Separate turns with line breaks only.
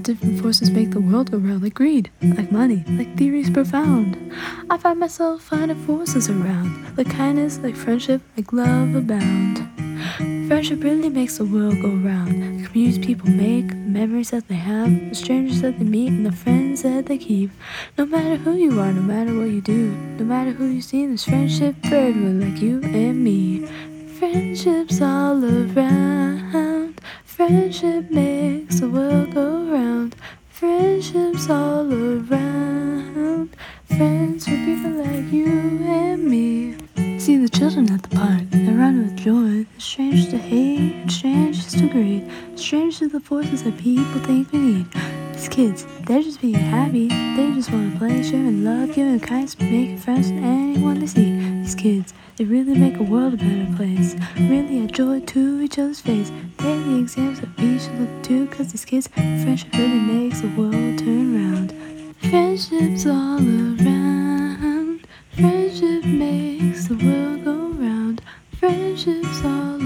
different forces make the world go round, like greed, like money, like theories profound. I find myself finding forces around, like kindness, like friendship, like love abound. Friendship really makes the world go round. The communities people make, the memories that they have, the strangers that they meet, and the friends that they keep. No matter who you are, no matter what you do, no matter who you see, there's friendship for everyone like you and me. Friendships all around. Friendship makes the world go round. Friendships all around. Friends for people like you and me. See the children at the park, they run with joy. The strangers to hate, and strangers to greed, strangers to the forces that people think we need. These kids, they're just being happy. They just want to play, sharing love, giving kindness, making friends with anyone they see. These kids, they really make a world a better place. Really add joy to each other's face. They're the examples that we should look to, cause these kids, friendship really makes the world turn round. Friendships all around. Friendship makes the world go round. Friendships all